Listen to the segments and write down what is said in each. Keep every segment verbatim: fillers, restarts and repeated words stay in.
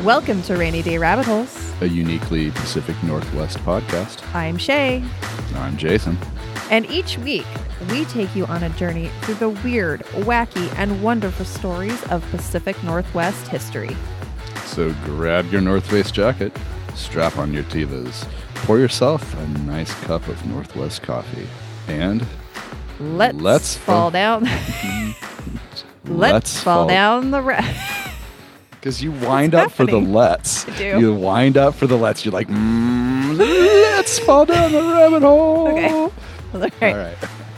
Welcome to Rainy Day Rabbit Holes, a uniquely Pacific Northwest podcast. I'm Shay. I'm Jason. And each week, we take you on a journey through the weird, wacky, and wonderful stories of Pacific Northwest history. So grab your North Face jacket, strap on your Tevas, pour yourself a nice cup of Northwest coffee, and let's, let's fall down. let's, let's fall, fall down the ra- Because you wind up for the let's. I do. You wind up for the let's. You're like, mm, let's fall down the rabbit hole. Okay. All right. All right.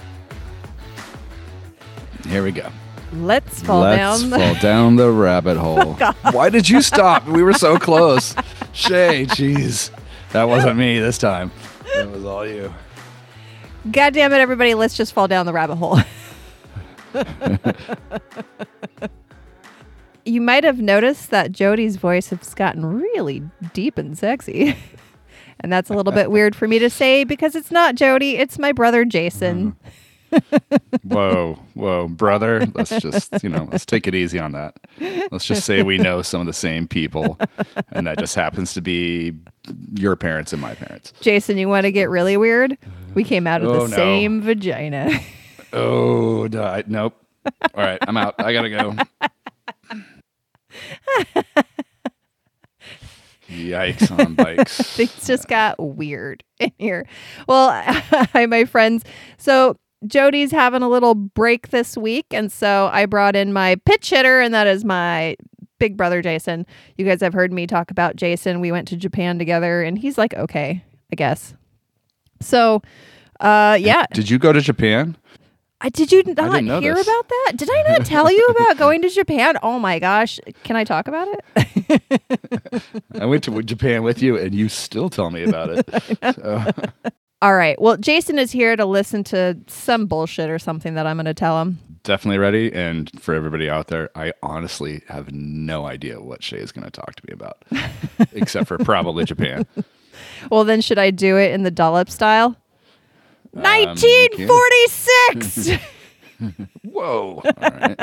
Here we go. Let's fall let's down the... fall down the rabbit hole. Oh, why did you stop? We were so close. Shay, jeez. That wasn't me this time. That was all you. God damn it, everybody. Let's just fall down the rabbit hole. You might have noticed that Jody's voice has gotten really deep and sexy. And that's a little bit weird for me to say because it's not Jody, it's my brother Jason. Mm. Whoa, whoa, brother. Let's just, you know, let's take it easy on that. Let's just say we know some of the same people. And that just happens to be your parents and my parents. Jason, you want to get really weird? We came out of oh, the no. same vagina. Oh, no, I, nope. All right, I'm out. I gotta go. Yikes on bikes. Things just got weird in here. Well, hi, my friends. So Jody's having a little break this week, and so I brought in my pitch hitter, and that is my big brother, Jason. You guys have heard me talk about Jason. We went to Japan together, and he's like, okay, I guess. So, uh, yeah. Did you go to Japan? I, did you not hear this. about that? Did I not tell you about going to Japan? Oh my gosh. Can I talk about it? I went to Japan with you and you still tell me about it. So. All right. Well, Jason is here to listen to some bullshit or something that I'm going to tell him. Definitely ready. And for everybody out there, I honestly have no idea what Shay is going to talk to me about, except for probably Japan. Well, then should I do it in the dollop style? nineteen forty-six! Um, Whoa. All right.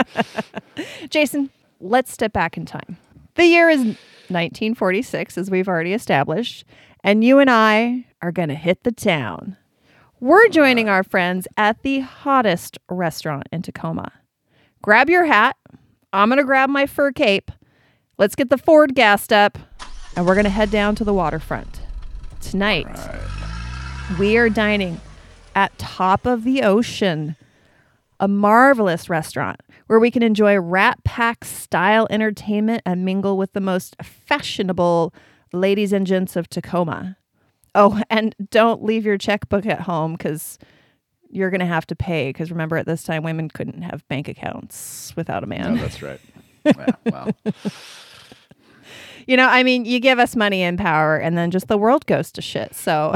Jason, let's step back in time. The year is nineteen forty-six, as we've already established, and you and I are going to hit the town. We're joining our friends at the hottest restaurant in Tacoma. Grab your hat. I'm going to grab my fur cape. Let's get the Ford gassed up, and we're going to head down to the waterfront. Tonight, Right. we are dining at Top of the Ocean, a marvelous restaurant where we can enjoy Rat Pack style entertainment and mingle with the most fashionable ladies and gents of Tacoma. Oh, and don't leave your checkbook at home because you're going to have to pay. Because remember, at this time, women couldn't have bank accounts without a man. Oh, that's right. Yeah, well. You know, I mean, you give us money and power, and then just the world goes to shit. So...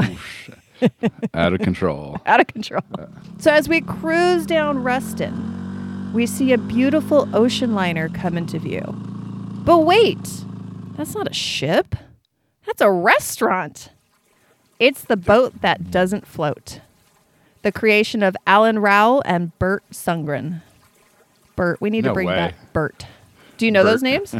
Out of control. Out of control. So as we cruise down Ruston, we see a beautiful ocean liner come into view. But wait, that's not a ship. That's a restaurant. It's the boat that doesn't float. The creation of Alan Rowell and Bert Sundgren. Bert, we need No to bring way. back Bert. Do you know Bert. those names?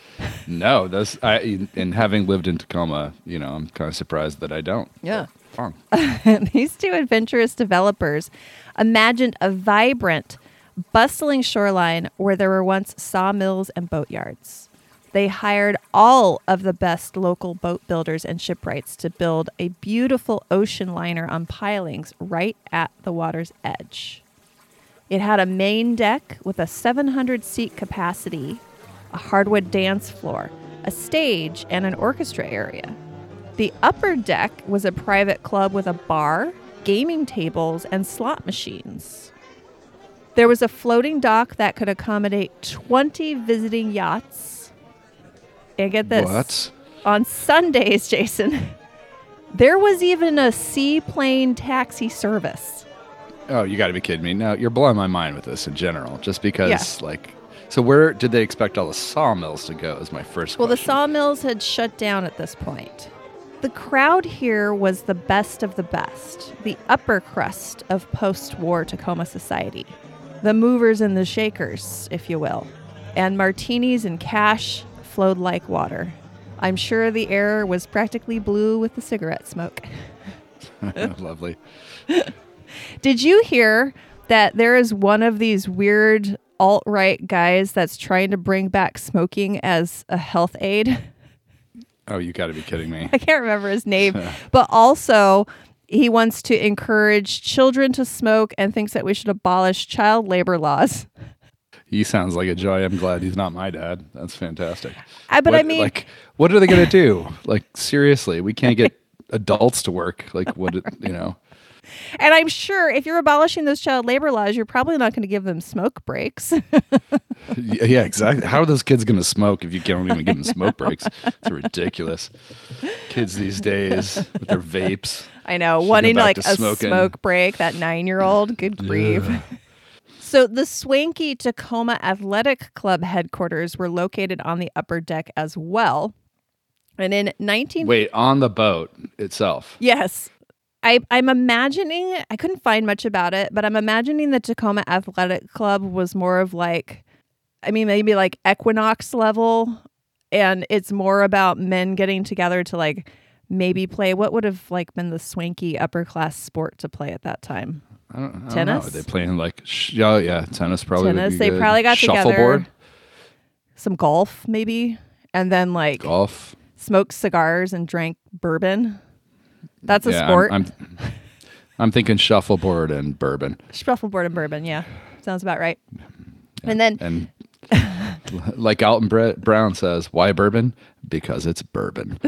No, those. I and having lived in Tacoma, you know, I'm kind of surprised that I don't. Yeah. Fun. These two adventurous developers imagined a vibrant, bustling shoreline where there were once sawmills and boatyards. They hired all of the best local boat builders and shipwrights to build a beautiful ocean liner on pilings right at the water's edge. It had a main deck with a seven hundred seat capacity, a hardwood dance floor, a stage, and an orchestra area. The upper deck was a private club with a bar, gaming tables, and slot machines. There was a floating dock that could accommodate twenty visiting yachts. And get this. What? On Sundays, Jason, there was even a seaplane taxi service. Oh, you got to be kidding me. No, you're blowing my mind with this in general, just because, Yeah. like, so where did they expect all the sawmills to go is my first Well, the question. sawmills had shut down at this point. The crowd here was the best of the best, the upper crust of post-war Tacoma society. The movers and the shakers, if you will. And martinis and cash flowed like water. I'm sure the air was practically blue with the cigarette smoke. Lovely. Did you hear that there is one of these weird alt-right guys that's trying to bring back smoking as a health aid? Oh, you got to be kidding me. I can't remember his name, but also he wants to encourage children to smoke and thinks that we should abolish child labor laws. He sounds like a joy. I'm glad he's not my dad. That's fantastic. I, but what, I mean, like, what are they going to do? Like, seriously, we can't get adults to work. Like, what, you know? And I'm sure if you're abolishing those child labor laws, you're probably not going to give them smoke breaks. Yeah, exactly. How are those kids going to smoke if you can't even give them smoke breaks? It's ridiculous. Kids these days with their vapes. I know, Should wanting go back like to a smoking. smoke break, that nine-year-old. Good grief. Yeah. So the swanky Tacoma Athletic Club headquarters were located on the upper deck as well. And in nineteen... Wait, on the boat itself? Yes. I, I'm imagining, I couldn't find much about it, but I'm imagining the Tacoma Athletic Club was more of like, I mean, maybe like Equinox level. And it's more about men getting together to like maybe play. What would have like been the swanky upper class sport to play at that time? I don't, I Tennis? don't know. Are they playing like, sh- oh, yeah, tennis probably. Tennis. Would be They good. probably got together. Shuffleboard? Some golf, maybe. And then like Golf. smoked cigars and drank bourbon. That's a Yeah, sport. I'm, I'm, I'm thinking shuffleboard and bourbon. Shuffleboard and bourbon. Yeah. Sounds about right. Yeah. And then. And like Alton Bre- Brown says, why bourbon? Because it's bourbon.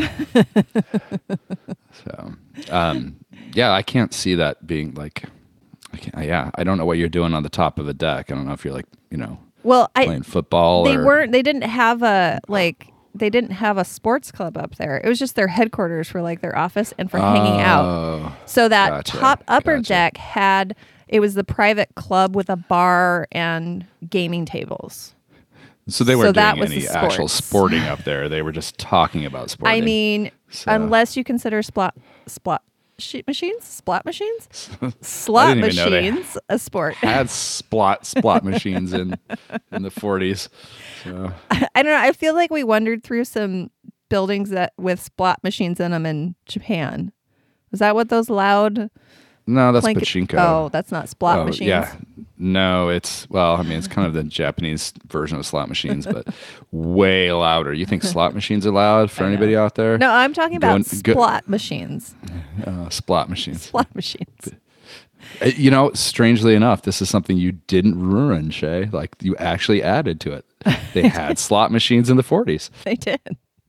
So, um, yeah, I can't see that being like, I can't, yeah, I don't know what you're doing on the top of a deck. I don't know if you're like, you know, well, playing I, football. They or, weren't, they didn't have a, like, they didn't have a sports club up there. It was just their headquarters for like their office and for oh, hanging out. So that gotcha, top upper gotcha. deck had, it was the private club with a bar and gaming tables. So they So weren't that doing was any the actual sports. sporting up there. They were just talking about sporting. I mean, So- unless you consider splat, splat sheet machines, splat machines, slot didn't even know they machines a sport. had splot splat machines in in the forties. So I don't know. I feel like we wandered through some buildings that with splat machines in them in Japan. Was that what those loud? no, that's plank- pachinko. Oh, that's not splat Oh, machines. Yeah. No, it's, well, I mean, it's kind of the Japanese version of slot machines, but way louder. You think slot machines are loud for I know. anybody out there? No, I'm talking about Going- go- splat machines. Uh, splat machines. Splat machines. Uh, You know, strangely enough, this is something you didn't ruin, Shay. Like, you actually added to it. They had slot machines in the forties. They did.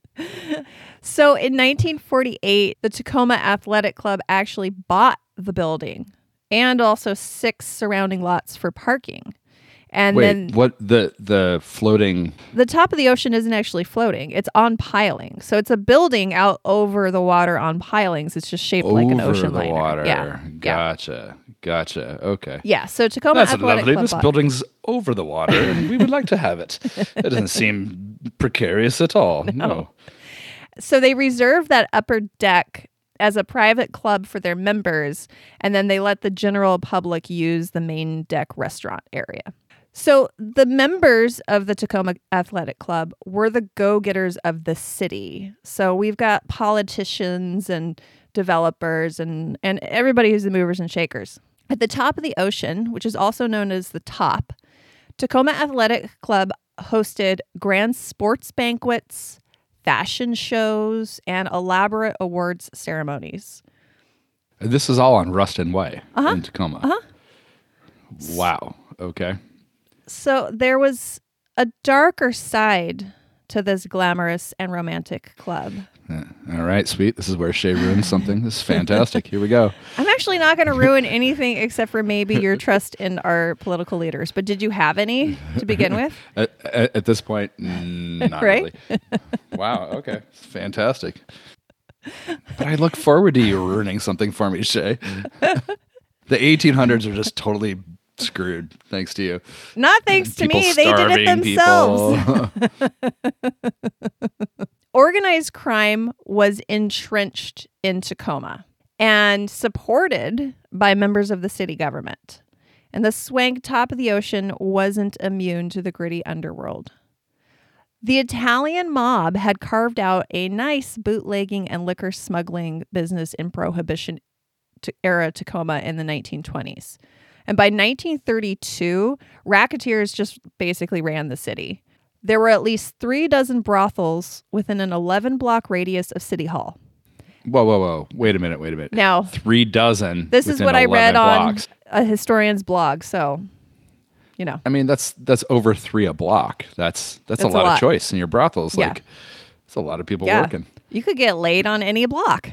So in nineteen forty-eight, the Tacoma Athletic Club actually bought the building and also six surrounding lots for parking. And Wait, then what, the the floating, the top of the ocean isn't actually floating. It's on piling. So it's a building out over the water on pilings. It's just shaped like an over ocean the liner. water. Yeah. Yeah. Gotcha. Gotcha. Okay. Yeah. So Tacoma That's Athletic lovely. Club This bought- building's over the water, and we would like to have it. It doesn't seem precarious at all. No. So they reserve that upper deck as a private club for their members, and then they let the general public use the main deck restaurant area. So the members of the Tacoma Athletic Club were the go-getters of the city. So we've got politicians and developers and, and everybody who's the movers and shakers. At the top of the ocean, which is also known as the Top, Tacoma Athletic Club hosted grand sports banquets, fashion shows, and elaborate awards ceremonies. This is all on Ruston Way Uh-huh. in Tacoma. Uh-huh. Wow. Okay. So there was a darker side to this glamorous and romantic club. Uh, all right, sweet. This is where Shay ruins something. This is fantastic. Here we go. I'm actually not going to ruin anything except for maybe your trust in our political leaders. But did you have any to begin with? At, at, at this point, mm, not Right? really. Wow. Okay. Fantastic. But I look forward to you ruining something for me, Shay. The eighteen hundreds are just totally screwed, thanks to you. Not thanks to People me. They did it starving themselves. people. Organized crime was entrenched in Tacoma and supported by members of the city government. And the swank top of the ocean wasn't immune to the gritty underworld. The Italian mob had carved out a nice bootlegging and liquor smuggling business in Prohibition era Tacoma in the nineteen twenties. And by nineteen thirty-two, racketeers just basically ran the city. There were at least three dozen brothels within an eleven-block radius of City Hall. Whoa, whoa, whoa. Wait a minute, wait a minute. Now, three dozen. This is within what I read blocks. on a historian's blog, so, you know. I mean, that's that's over three a block. That's that's, That's a, a lot lot. of choice in your brothels. Yeah. Like, it's a lot of people Yeah. working. You could get laid on any block.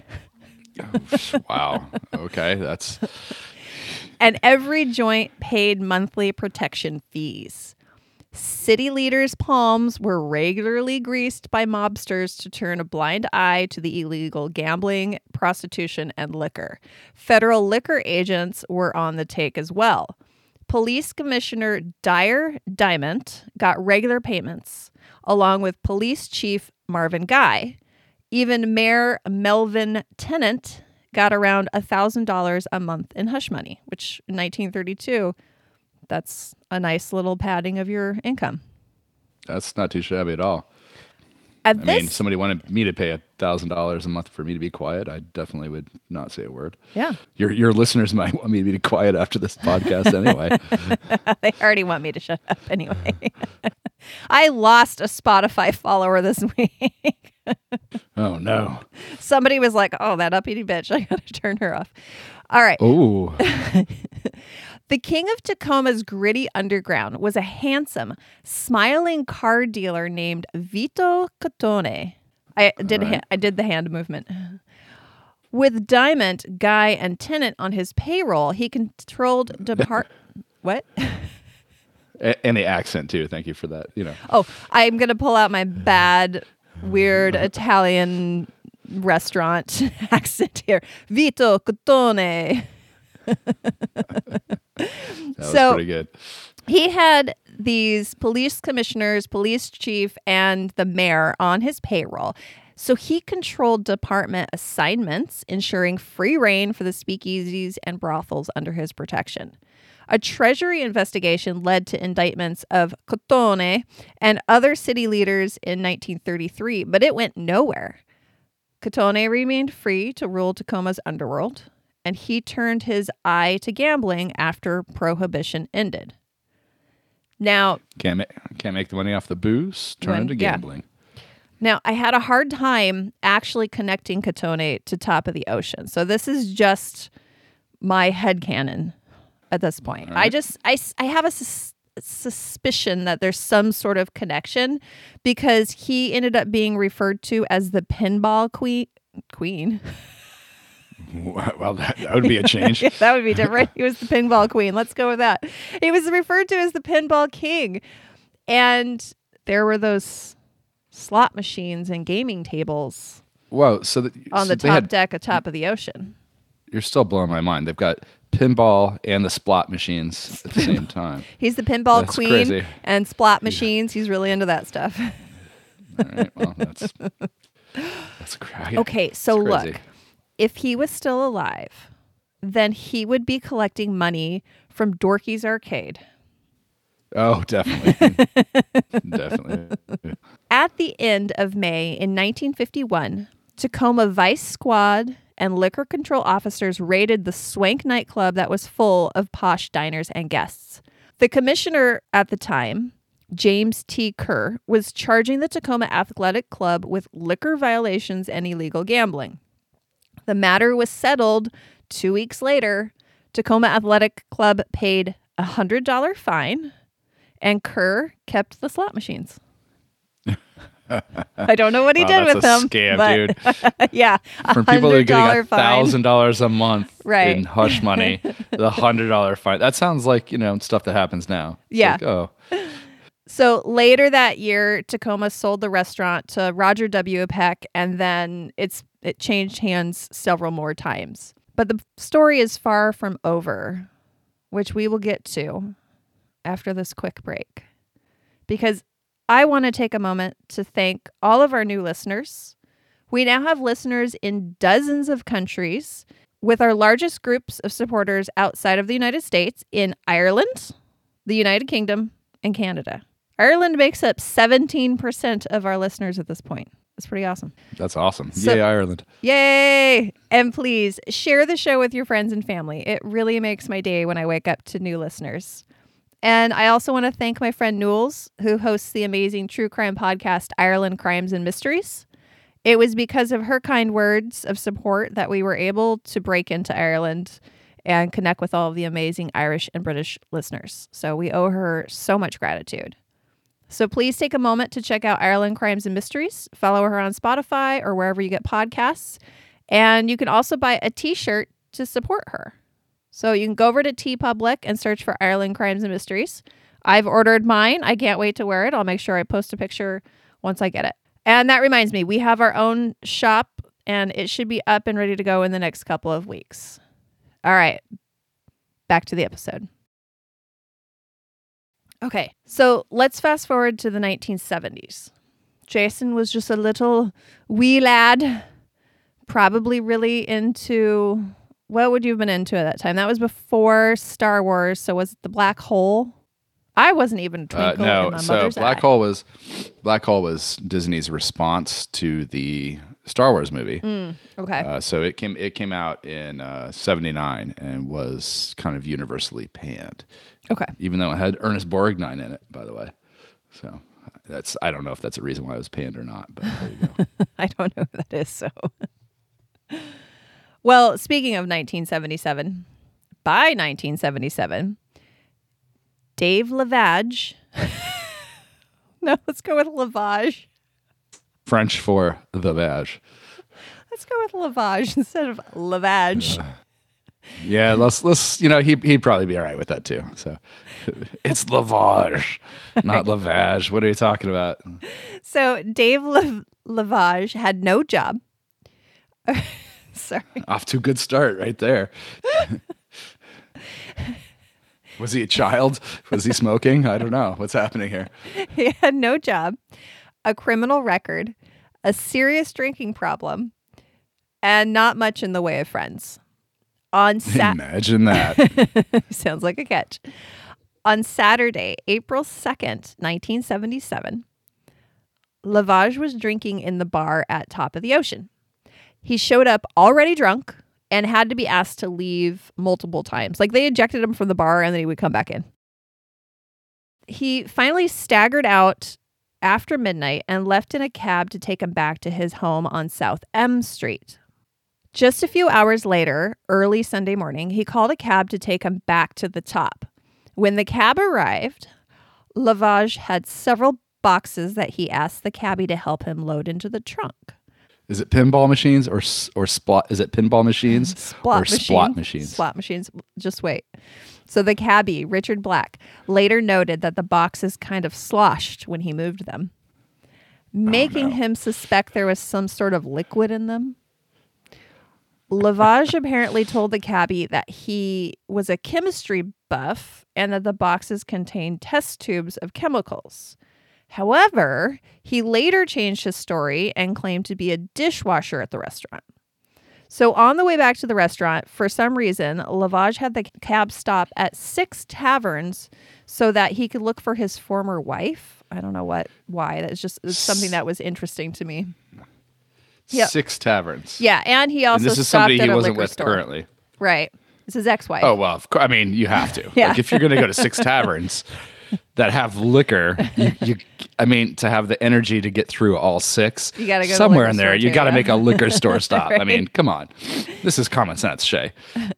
Wow. Okay, that's And every joint paid monthly protection fees. City leaders' palms were regularly greased by mobsters to turn a blind eye to the illegal gambling, prostitution, and liquor. Federal liquor agents were on the take as well. Police Commissioner Dyer Diamond got regular payments, along with Police Chief Marvin Guy. Even Mayor Melvin Tennant got around one thousand dollars a month in hush money, which in nineteen thirty-two, that's a nice little padding of your income. that's not too shabby at all. At I this, mean, somebody wanted me to pay a thousand dollars a month for me to be quiet. I definitely would not say a word. yeah, Your your listeners might want me to be quiet after this podcast anyway. they already want me to shut up anyway. I lost a Spotify follower this week. Oh no. Somebody was like, "Oh, that uppity bitch! I gotta turn her off." All right. Oh. The king of Tacoma's gritty underground was a handsome, smiling car dealer named Vito Cotone. I did All right. ha- I did the hand movement. With Diamond, Guy, and Tennant on his payroll, he controlled depart. What? A- and the accent too. Thank you for that. You know. Oh, I'm gonna pull out my bad, weird Italian restaurant accent here. Vito Cotone. That was So- pretty good. He had these police commissioners, police chief, and the mayor on his payroll. So he controlled department assignments, ensuring free reign for the speakeasies and brothels under his protection. A treasury investigation led to indictments of Cotone and other city leaders in nineteen thirty-three, but it went nowhere. Cotone remained free to rule Tacoma's underworld, and he turned his eye to gambling after Prohibition ended. Now, Can't make can't make the money off the booze. Turn When- into yeah. gambling. now I had a hard time actually connecting Cotone to Top of the Ocean. So this is just my headcanon at this point. All I right. just, I, s- I have a sus- suspicion that there's some sort of connection because he ended up being referred to as the pinball queen. Queen. Well, that, that would be a change. That would be different. He was the pinball queen. Let's go with that. He was referred to as the pinball king. And there were those slot machines and gaming tables Whoa! So, that, on so the they top had, deck of Top of the Ocean. you're still blowing my mind. They've got pinball and the splot machines at the same time. He's the pinball That's queen crazy. and splat machines. He's really into that stuff. All right. Well, that's that's crazy. Okay, so That's crazy. look, if he was still alive, then he would be collecting money from Dorky's Arcade. Oh, definitely, definitely. At the end of May in nineteen fifty-one, Tacoma Vice Squad and liquor control officers raided the Swank nightclub that was full of posh diners and guests. The commissioner at the time, James T. Kerr, was charging the Tacoma Athletic Club with liquor violations and illegal gambling. The matter was settled two weeks later. Tacoma Athletic Club paid a one hundred dollars fine, and Kerr kept the slot machines. I don't know what he Wow, did that's with a them. scam, but- dude. yeah, a From people that are getting a one hundred dollars fine. thousand dollars a month Right. in hush money, the hundred dollar fine. That sounds like you know stuff that happens now. It's Yeah. like, oh, So later that year, Tacoma sold the restaurant to Roger W. Peck, and then it's it changed hands several more times. But the story is far from over, which we will get to after this quick break. Because I want to take a moment to thank all of our new listeners. We now have listeners in dozens of countries, with our largest groups of supporters outside of the United States in Ireland, the United Kingdom, and Canada. Ireland makes up seventeen percent of our listeners at this point. It's pretty awesome. That's awesome. So- Yay, Ireland. Yay! And please share the show with your friends and family. It really makes my day when I wake up to new listeners. And I also want to thank my friend Nules, who hosts the amazing true crime podcast, Ireland Crimes and Mysteries. It was because of her kind words of support that we were able to break into Ireland and connect with all of the amazing Irish and British listeners. So we owe her so much gratitude. So please take a moment to check out Ireland Crimes and Mysteries. Follow her on Spotify or wherever you get podcasts. And you can also buy a t-shirt to support her. So you can go over to TeePublic and search for Ireland Crimes and Mysteries. I've ordered mine. I can't wait to wear it. I'll make sure I post a picture once I get it. And that reminds me, we have our own shop and it should be up and ready to go in the next couple of weeks. All right, back to the episode. Okay, so let's fast forward to the nineteen seventies. Jason was just a little wee lad, probably really into, what would you have been into at that time? That was before Star Wars, so was it the Black Hole? I wasn't even a Uh, twinkle no, in my so mother's Black eye. Hole was Black Hole was Disney's response to the Star Wars movie. Mm, okay. Uh, so it came it came out in uh, seventy-nine and was kind of universally panned, okay. even though it had Ernest Borgnine in it, by the way. So that's I don't know if that's a reason why it was panned or not, but there you go. I don't know who that is, so. Well, speaking of nineteen seventy-seven, by nineteen seventy-seven, Dave Lavage. No, let's go with Lavage. French for the badge. Let's go with Lavage instead of Lavage. Yeah, let's let's you know he he'd probably be all right with that too. So it's Lavage, not Lavage. What are you talking about? So Dave La- Lavage had no job. Sorry. Off to a good start right there. Was he a child? Was he smoking? I don't know. What's happening here? He had no job, a criminal record, a serious drinking problem, and not much in the way of friends. On Sat- Imagine that. Sounds like a catch. On Saturday, April second, nineteen seventy-seven, Lavage was drinking in the bar at Top of the Ocean. He showed up already drunk and had to be asked to leave multiple times. Like they ejected him from the bar and then he would come back in. He finally staggered out after midnight and left in a cab to take him back to his home on South M Street. Just a few hours later, early Sunday morning, he called a cab to take him back to the top. When the cab arrived, Lavage had several boxes that he asked the cabbie to help him load into the trunk. Is it pinball machines or s- or splat? Is it pinball machines Splot or machine. splot machines? Slot machines. Just wait. So the cabbie, Richard Black, later noted that the boxes kind of sloshed when he moved them, making no. him suspect there was some sort of liquid in them. Lavage apparently told the cabbie that he was a chemistry buff and that the boxes contained test tubes of chemicals. However, he later changed his story and claimed to be a dishwasher at the restaurant. So on the way back to the restaurant, for some reason, Lavage had the cab stop at six taverns so that he could look for his former wife. I don't know what, why. That's just it's something that was interesting to me. Yep. Six taverns. Yeah, and he also And this is stopped somebody at he a wasn't liquor with store. currently. Right. It's his ex-wife. Oh well, of course. I mean, you have to. Yeah. Like if you're going to go to six taverns that have liquor, you, you, I mean, to have the energy to get through all six, You gotta go to the somewhere liquor in there. store You too, got to yeah. make a liquor store stop. I Right. mean, come on, this is common sense, Shay.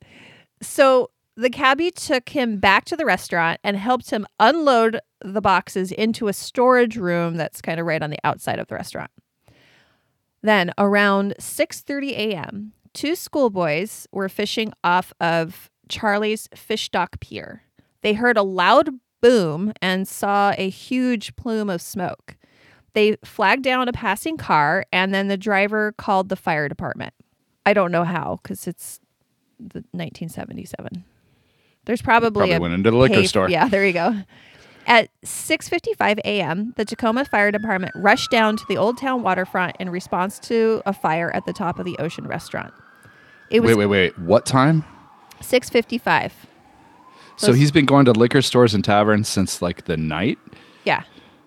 So the cabbie took him back to the restaurant and helped him unload the boxes into a storage room that's kind of right on the outside of the restaurant. Then around six thirty a.m., two schoolboys were fishing off of Charlie's Fish Dock Pier. They heard a loud boom and saw a huge plume of smoke. They flagged down a passing car, and then the driver called the fire department. I don't know how, because it's the nineteen seventy-seven. There's probably, Probably a went into the liquor pay- store. Yeah, there you go. At six fifty-five a.m., the Tacoma Fire Department rushed down to the Old Town waterfront in response to a fire at the Top of the Ocean restaurant. It was Wait, wait, wait. What time? six fifty-five. So Those- he's been going to liquor stores and taverns since like the night. Yeah.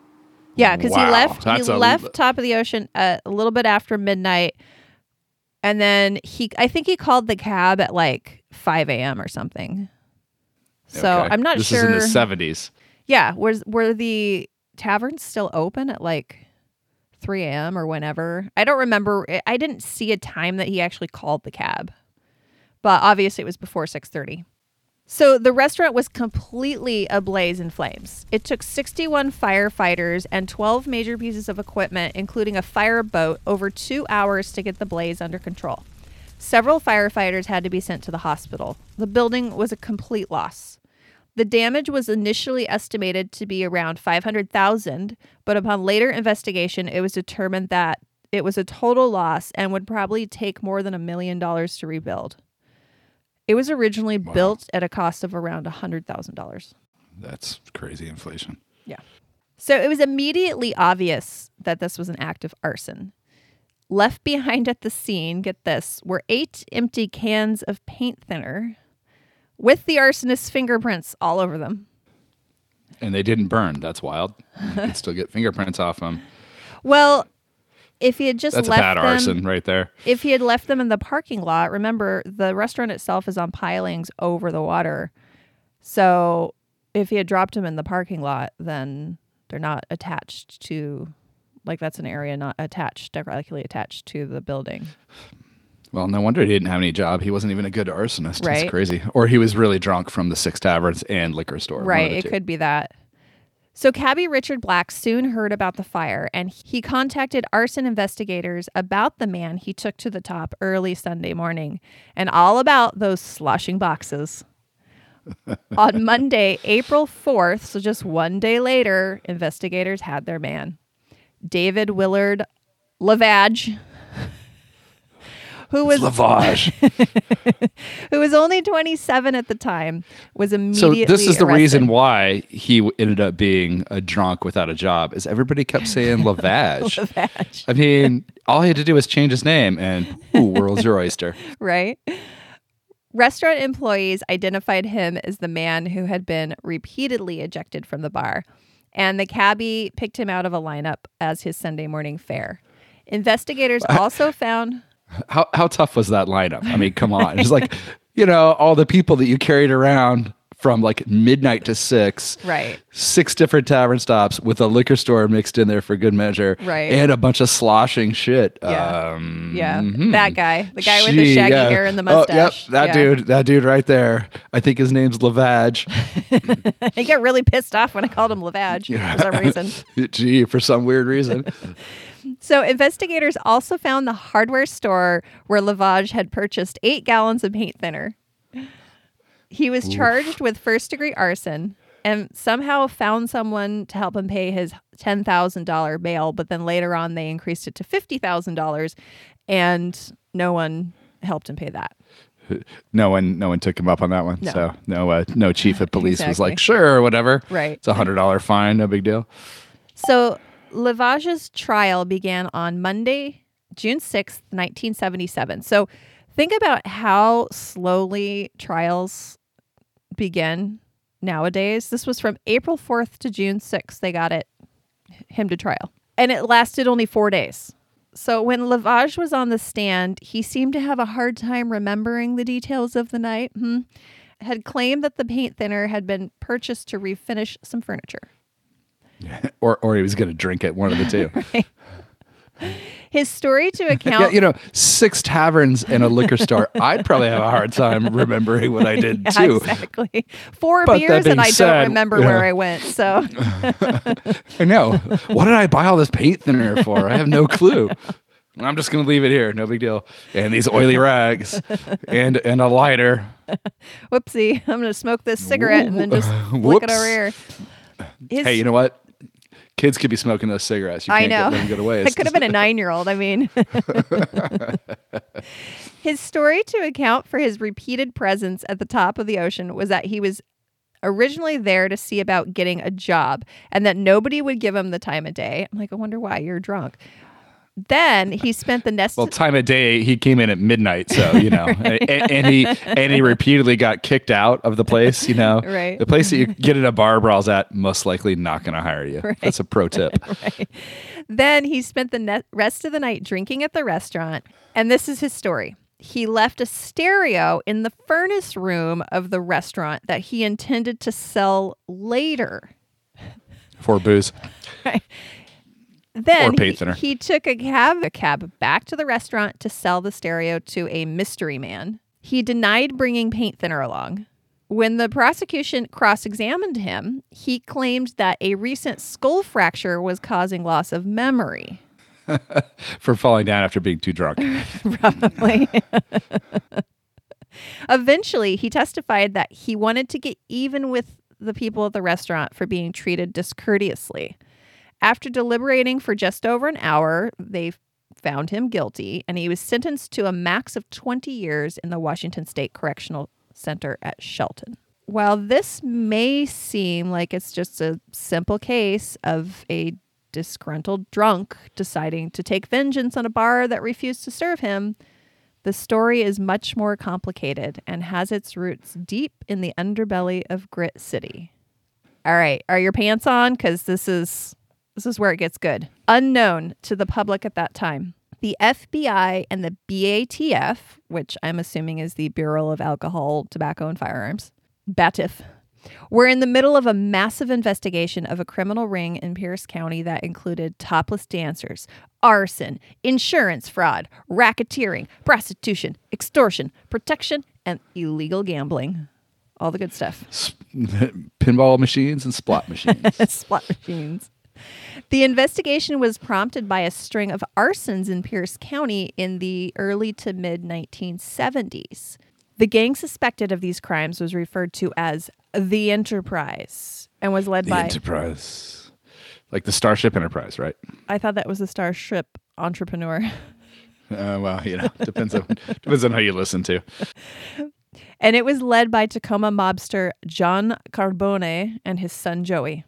Yeah, because Wow, he left. He that's a- left top of the ocean uh, a little bit after midnight, and then he. I think he called the cab at like five a.m. or something. So Okay. I'm not this sure. This is in the seventies. Yeah, was were the taverns still open at like three a.m. or whenever? I don't remember. I didn't see a time that he actually called the cab, but obviously it was before six thirty. So the restaurant was completely ablaze in flames. It took sixty-one firefighters and twelve major pieces of equipment, including a fire boat, over two hours to get the blaze under control. Several firefighters had to be sent to the hospital. The building was a complete loss. The damage was initially estimated to be around five hundred thousand dollars, but upon later investigation, it was determined that it was a total loss and would probably take more than a million dollars to rebuild. It was originally Wow. built at a cost of around one hundred thousand dollars. That's crazy inflation. Yeah. So it was immediately obvious that this was an act of arson. Left behind at the scene, get this, were eight empty cans of paint thinner with the arsonist's fingerprints all over them. And they didn't burn. That's wild. You could still get fingerprints off them. Well, if he had just That's a left bad them, arson right there. if he had left them in the parking lot, remember the restaurant itself is on pilings over the water. So if he had dropped them in the parking lot, then they're not attached to, like that's an area not attached, directly attached to the building. Well, no wonder he didn't have any job. He wasn't even a good arsonist. Right. That's crazy. Or he was really drunk from the six taverns and liquor store. One of Right. the It two. could be that. So cabbie Richard Black soon heard about the fire, and he contacted arson investigators about the man he took to the top early Sunday morning and all about those sloshing boxes. On Monday, April fourth, so just one day later, investigators had their man. David Willard Lavage, who was Lavage. who was only twenty-seven at the time, was So immediately this is the arrested. reason why he w- ended up being a drunk without a job, is everybody kept saying Lavage. Lavage, I mean, all he had to do was change his name and, ooh, world's your oyster. right? Restaurant employees identified him as the man who had been repeatedly ejected from the bar, and the cabbie picked him out of a lineup as his Sunday morning fare. Investigators also found... How how tough was that lineup? I mean, come on. It's like, you know, all the people that you carried around from like midnight to six. Right. Six different tavern stops with a liquor store mixed in there for good measure. Right. And a bunch of sloshing shit. Yeah. Um, Yeah, mhm. that guy. The guy with the Gee, shaggy yeah. hair and the Oh, mustache. yep, that Yeah. dude. That dude right there. I think his name's Lavage. I get really pissed off when I called him Lavage for some reason. Gee, for some weird reason. So investigators also found the hardware store where Lavage had purchased eight gallons of paint thinner. He was charged with first-degree arson and somehow found someone to help him pay his ten thousand dollars bail, but then later on they increased it to fifty thousand dollars, and no one helped him pay that. No one, no one took him up on that one. No. So no, uh, no chief of police was Exactly. like, sure, whatever. Right. It's a hundred dollar fine, no big deal. So Lavage's trial began on Monday, June sixth, nineteen seventy-seven. So think about how slowly trials begin nowadays. This was from April fourth to June sixth. They got it, him to trial. And it lasted only four days. So when Lavage was on the stand, he seemed to have a hard time remembering the details of the night. Hmm. Had claimed that the paint thinner had been purchased to refinish some furniture. Or or he was going to drink it, one of the two. His story to account... Yeah, you know, six taverns and a liquor store. I'd probably have a hard time remembering what I did Yeah, too. exactly. Four But that beers and being I said, don't remember yeah. where I went. So I know. What did I buy all this paint thinner for? I have no clue. I'm just going to leave it here. No big deal. And these oily rags and and a lighter. whoopsie, I'm going to smoke this cigarette and then just flick Whoops. it over here. His, Hey, you know what? Kids could be smoking those cigarettes. You I can't know. get them to go to waste. It could have been a nine-year-old. I mean, his story to account for his repeated presence at the top of the ocean was that he was originally there to see about getting a job and that nobody would give him the time of day. I'm like, I wonder why you're drunk. Then he spent the next Well, time of day, he came in at midnight, so you know, and, and he and he repeatedly got kicked out of the place. You know, Right. The place that you get in a bar brawls at, most likely not going to hire you. Right. That's a pro tip. Right. Then he spent the ne- rest of the night drinking at the restaurant, and this is his story. He left a stereo in the furnace room of the restaurant that he intended to sell later. For booze. Right. Then Or paint he, thinner. he took a cab, a cab back to the restaurant to sell the stereo to a mystery man. He denied bringing paint thinner along. When the prosecution cross-examined him, he claimed that a recent skull fracture was causing loss of memory. For falling down after being too drunk. Probably. Eventually, he testified that he wanted to get even with the people at the restaurant for being treated discourteously. After deliberating for just over an hour, they found him guilty, and he was sentenced to a max of twenty years in the Washington State Correctional Center at Shelton. While this may seem like it's just a simple case of a disgruntled drunk deciding to take vengeance on a bar that refused to serve him, the story is much more complicated and has its roots deep in the underbelly of Grit City. All right, are your pants on? Because this is this is where it gets good. Unknown to the public at that time, the F B I and the B A T F, which I'm assuming is the Bureau of Alcohol, Tobacco, and Firearms, B A T F, were in the middle of a massive investigation of a criminal ring in Pierce County that included topless dancers, arson, insurance fraud, racketeering, prostitution, extortion, protection, and illegal gambling. All the good stuff. Pinball machines and splat machines. Splat machines. The investigation was prompted by a string of arsons in Pierce County in the early to mid nineteen seventies. The gang suspected of these crimes was referred to as the Enterprise and was led The by... Enterprise. Like the Starship Enterprise, right? I thought that was the Starship Entrepreneur. Uh, well, you know, depends on depends on how you listen to. And it was led by Tacoma mobster John Carbone and his son Joey.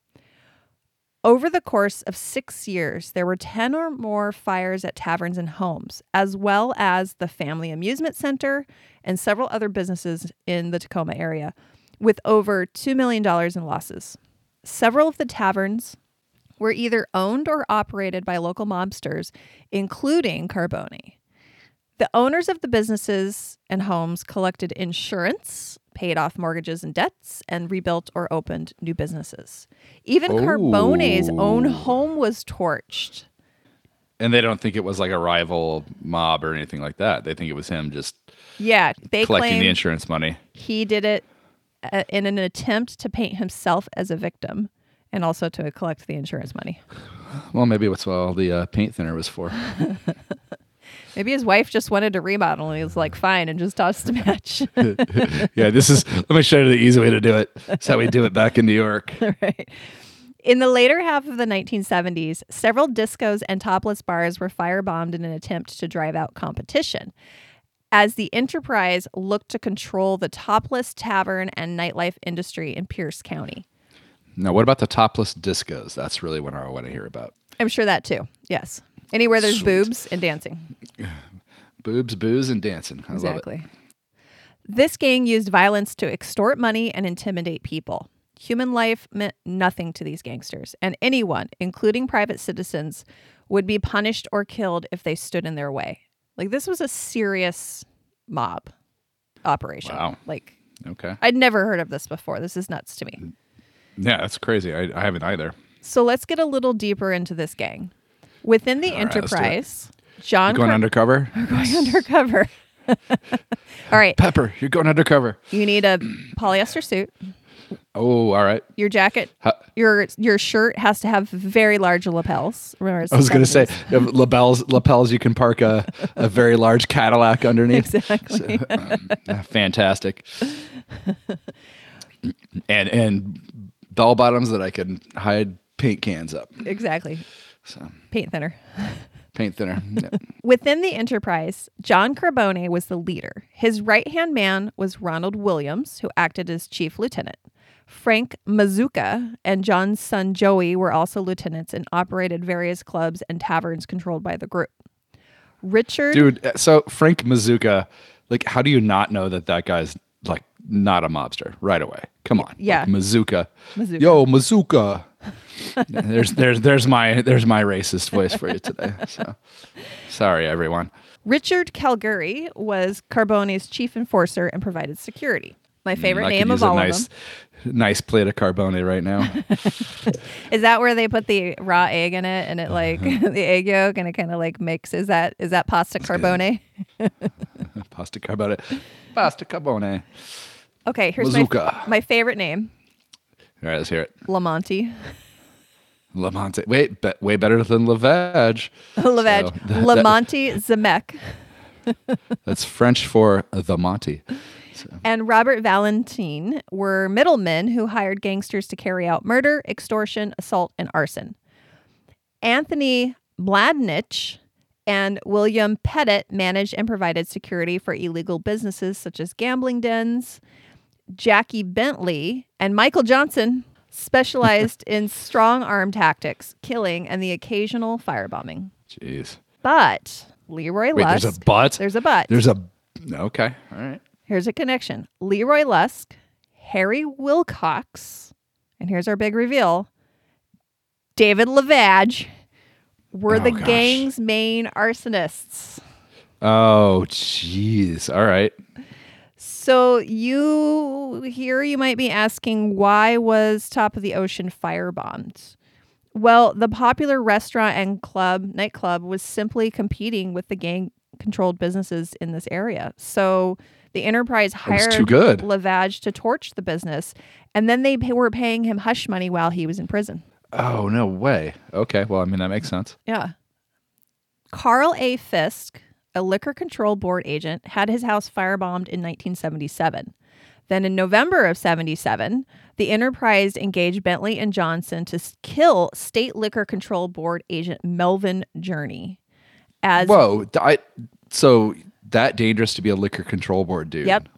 Over the course of six years, there were ten or more fires at taverns and homes, as well as the Family Amusement Center and several other businesses in the Tacoma area, with over two million dollars in losses. Several of the taverns were either owned or operated by local mobsters, including Carbone. The owners of the businesses and homes collected insurance, paid off mortgages and debts, and rebuilt or opened new businesses. Even Oh. Carbone's own home was torched. And they don't think it was like a rival mob or anything like that. They think it was him just Yeah, they collecting claim the insurance money. he did it uh, in an attempt to paint himself as a victim and also to collect the insurance money. Well, maybe that's what all the uh, paint thinner was for. Maybe his wife just wanted to remodel and he was like, fine, and just tossed a match. Yeah, this is, let me show you the easy way to do it. That's how we do it back in New York. Right. In the later half of the nineteen seventies, several discos and topless bars were firebombed in an attempt to drive out competition, as the Enterprise looked to control the topless tavern and nightlife industry in Pierce County. Now, what about the topless discos? That's really what I want to hear about. I'm sure that too. Yes. Anywhere there's Sweet. boobs and dancing. Boobs, booze, and dancing. I love it. Exactly. This gang used violence to extort money and intimidate people. Human life meant nothing to these gangsters, and anyone, including private citizens, would be punished or killed if they stood in their way. Like, this was a serious mob operation. Wow. Like, Okay. I'd never heard of this before. This is nuts to me. Yeah, that's crazy. I, I haven't either. So let's get a little deeper into this gang. Within the All right, let's do it. Enterprise, John... You going Car- undercover? We're going undercover. All right. Pepper, you're going undercover. You need a polyester suit. Oh, all right. Your jacket, Huh. your your shirt has to have very large lapels. Remember, it's I was the going to say, seventies. you have lapels, lapels, you can park a, a very large Cadillac underneath. Exactly. So, um, uh, fantastic. and and bell bottoms that I can hide paint cans up. Exactly. So Paint thinner. paint thinner. Yeah. Within the Enterprise, John Carbone was the leader. His right-hand man was Ronald Williams, who acted as chief lieutenant. Frank Mazuka and John's son Joey were also lieutenants and operated various clubs and taverns controlled by the group. Richard... Dude, so Frank Mazuka, like, how do you not know that that guy's, like, not a mobster right away? Come on. Yeah. Like, Mazuka. Mazuka. Yo, Mazuka. there's there's there's my there's my racist voice for you today. So sorry, everyone. Richard Calgary was Carbone's chief enforcer and provided security. My favorite Mm, I name could of use a all nice, of nice plate of Carbone right now. them. Is that where they put the raw egg in it and it like the egg yolk and it kind of like mixes? Is that is that pasta carbone? Pasta Carbone. Pasta Carbone. Okay, here's my, Mazuka. my favorite name. All right, let's hear it. Lamonti. Lamonte. Wait, be, way better than Lavage. Lavage. So, that- Lamonti Zemek. That's French for the Monty. So, And Robert Valentine were middlemen who hired gangsters to carry out murder, extortion, assault, and arson. Anthony Mladnich and William Pettit managed and provided security for illegal businesses such as gambling dens. Jackie Bentley and Michael Johnson specialized in strong arm tactics, killing, and the occasional firebombing. jeez. But Leroy Wait, Lusk... there's a but? There's a but. There's a... Okay, all right. Here's a connection. Leroy Lusk, Harry Wilcox, and here's our big reveal, David Lavage were Oh, the gosh. gang's main arsonists. Oh, jeez. All right. So you here you might be asking, why was Top of the Ocean firebombed? Well, the popular restaurant and club nightclub was simply competing with the gang-controlled businesses in this area. So the Enterprise was hired too good. Lavage to torch the business, and then they pay- were paying him hush money while he was in prison. Oh, no way. Okay, well, I mean, that makes sense. Yeah. Carl A. Fisk, a liquor control board agent, had his house firebombed in nineteen seventy-seven. Then in November of seventy-seven, the Enterprise engaged Bentley and Johnson to s- kill State Liquor Control Board agent Melvin Journey. As Whoa. I, so that dangerous to be a liquor control board dude. Yep.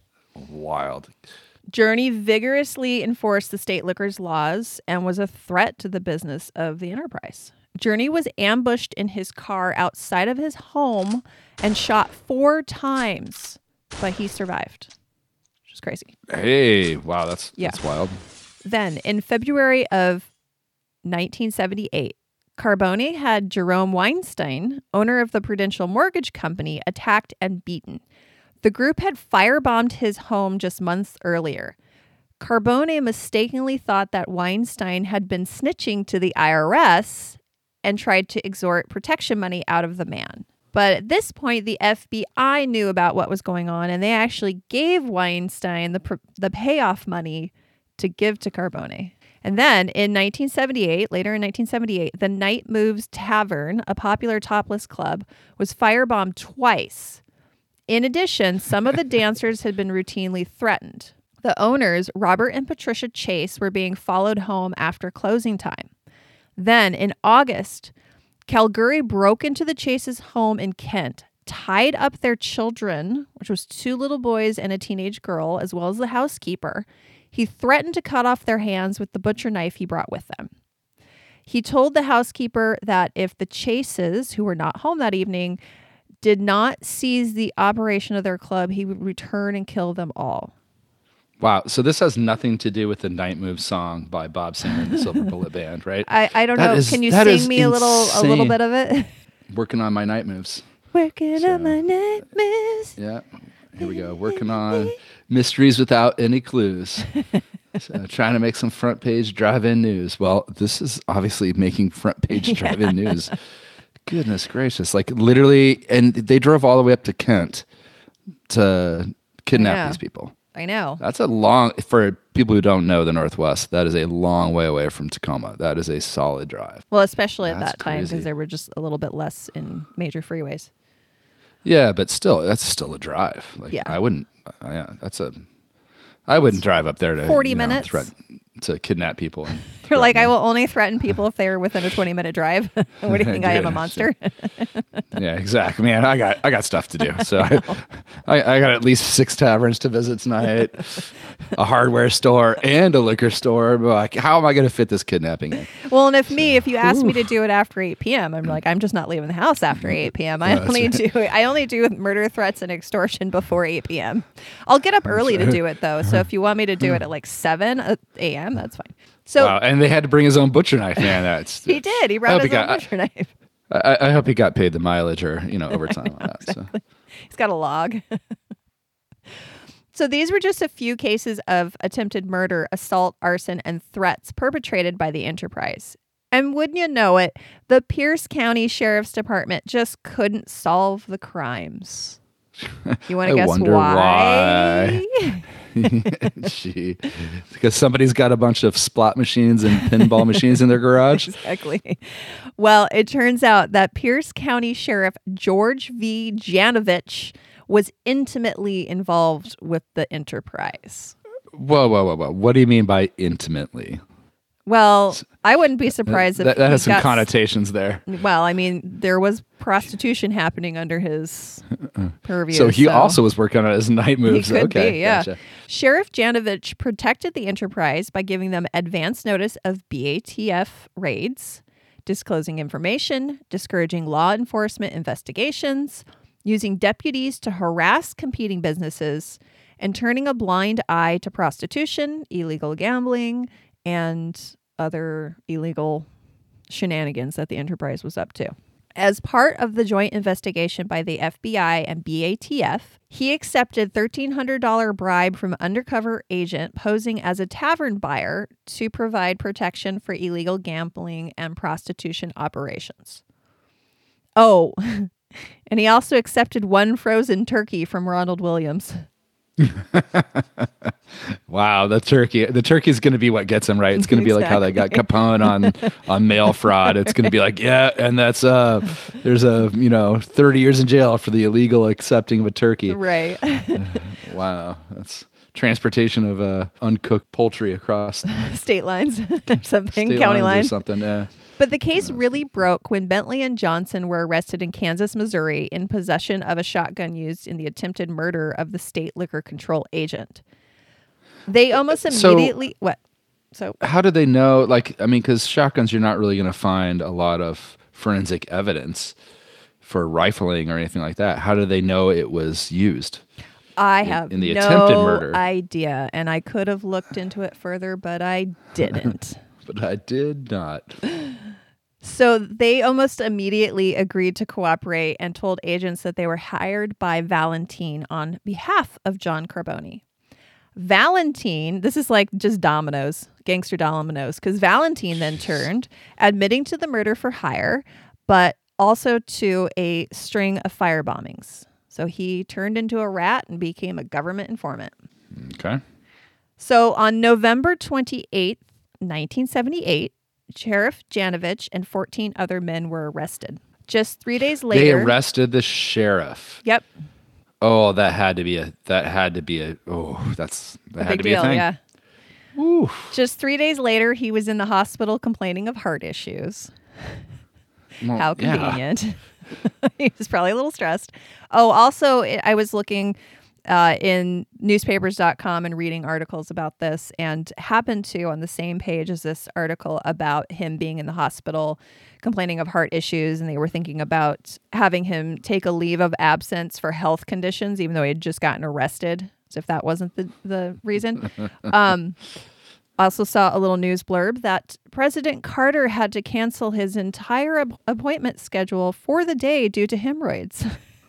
Wild. Journey vigorously enforced the state liquor's laws and was a threat to the business of the Enterprise. Journey was ambushed in his car outside of his home and shot four times, but he survived, which is crazy. Hey, wow, that's Yeah. that's wild. Then, in February of nineteen seventy-eight, Carbone had Jerome Weinstein, owner of the Prudential Mortgage Company, attacked and beaten. The group had firebombed his home just months earlier. Carbone mistakenly thought that Weinstein had been snitching to the I R S and tried to extort protection money out of the man. But at this point, the F B I knew about what was going on, and they actually gave Weinstein the pr- the payoff money to give to Carbone. And then in nineteen seventy-eight, later in nineteen seventy-eight, the Night Moves Tavern, a popular topless club, was firebombed twice. In addition, some of the dancers had been routinely threatened. The owners, Robert and Patricia Chase, were being followed home after closing time. Then, in August, Calgary broke into the Chase's home in Kent, tied up their children, which was two little boys and a teenage girl, as well as the housekeeper. He threatened to cut off their hands with the butcher knife he brought with them. He told the housekeeper that if the Chases, who were not home that evening, did not seize the operation of their club, he would return and kill them all. Wow. So this has nothing to do with the Night Move song by Bob Singer and the Silver Bullet Band, right? I, I don't That know. is- Can you that sing is me a little a little insane. bit of it? Working on my night moves. Working So- on my nightmares. Yeah. Here we go. Working on mysteries without any clues. So trying to make some front page drive-in news. Well, this is obviously making front page drive-in news. Goodness gracious. Like literally, and they drove all the way up to Kent to kidnap Yeah. these people. I know. That's a long, for people who don't know the Northwest, that is a long way away from Tacoma. That is a solid drive. Well, especially at That's that time crazy. because there were just a little bit less in major freeways. Yeah, but still, that's still a drive. Like, Yeah. I wouldn't, uh, yeah, that's a, I wouldn't drive up there to forty you know, minutes. threat, to kidnap people and You're like, I will only threaten people if they are within a twenty minute drive. What do you think? I am a monster? Yeah, exactly. Man, I got I got stuff to do. So I, I, I got at least six taverns to visit tonight, a hardware store and a liquor store. But like, how am I going to fit this kidnapping in? Well, and if me, if you ask me to do it after eight p.m., I'm like, I'm just not leaving the house after eight p.m. I No, only right. do I only do murder threats and extortion before eight p.m. I'll get up early to do it though. So if you want me to do it at like seven a.m., that's fine. So Wow, and they had to bring his own butcher knife. Man, that's he did. He I brought hope his he own got- butcher knife. I, I hope he got paid the mileage or you know overtime on that. So. He's got a log. So these were just a few cases of attempted murder, assault, arson, and threats perpetrated by the Enterprise. And wouldn't you know it, the Pierce County Sheriff's Department just couldn't solve the crimes. You want I to guess wonder why? why. Gee, because somebody's got a bunch of slot machines and pinball machines in their garage. Exactly. Well, it turns out that Pierce County Sheriff George V. Janovich was intimately involved with the Enterprise. Whoa, whoa, whoa, whoa! What do you mean by intimately? Well, I wouldn't be surprised if That, that he has some got- connotations there. Well, I mean, there was prostitution happening under his purview. So he also was working on his night He moves. could Okay, be, yeah. gotcha. Sheriff Janovich protected the Enterprise by giving them advance notice of B A T F raids, disclosing information, discouraging law enforcement investigations, using deputies to harass competing businesses, and turning a blind eye to prostitution, illegal gambling, and other illegal shenanigans that the Enterprise was up to. As part of the joint investigation by the F B I and B A T F, he accepted thirteen hundred dollars bribe from undercover agent posing as a tavern buyer to provide protection for illegal gambling and prostitution operations. Oh, and he also accepted one frozen turkey from Ronald Williams. Wow, the turkey. The turkey's going to be what gets him right. It's going to be like how they got Capone on on mail fraud. It's going to be like, yeah, and that's uh, there's a you know thirty years in jail for the illegal accepting of a turkey. Right. Wow, that's transportation of uh, uncooked poultry across State lines or something, state county lines or lines. something. Yeah. But the case really broke when Bentley and Johnson were arrested in Kansas, Missouri, in possession of a shotgun used in the attempted murder of the state liquor control agent. They almost So- immediately what? So How do they know? Like, I mean, because shotguns, you're not really going to find a lot of forensic evidence for rifling or anything like that. How do they know it was used? I have in the no attempted murder. idea, and I could have looked into it further, but I didn't. But I did not. So they almost immediately agreed to cooperate and told agents that they were hired by Valentine on behalf of John Carboni. Valentine, this is like just dominoes, gangster dominoes, because Valentine then turned, admitting to the murder for hire, but also to a string of fire bombings. So he turned into a rat and became a government informant. Okay. So on November twenty-eighth, nineteen seventy-eight, Sheriff Janovich and fourteen other men were arrested. Just three days later. They arrested the sheriff. Yep. Oh, that had to be a. That had to be a. Oh, that's that A had big to be deal, a thing. yeah. Ooh. Just three days later, he was in the hospital complaining of heart issues. Well, How yeah. convenient. He was probably a little stressed. Oh, also, I I was looking uh, in newspapers dot com and reading articles about this, and happened to, on the same page as this article about him being in the hospital complaining of heart issues, and they were thinking about having him take a leave of absence for health conditions, even though he had just gotten arrested, as if that wasn't the, the reason. Um, I also saw a little news blurb that President Carter had to cancel his entire ap- appointment schedule for the day due to hemorrhoids.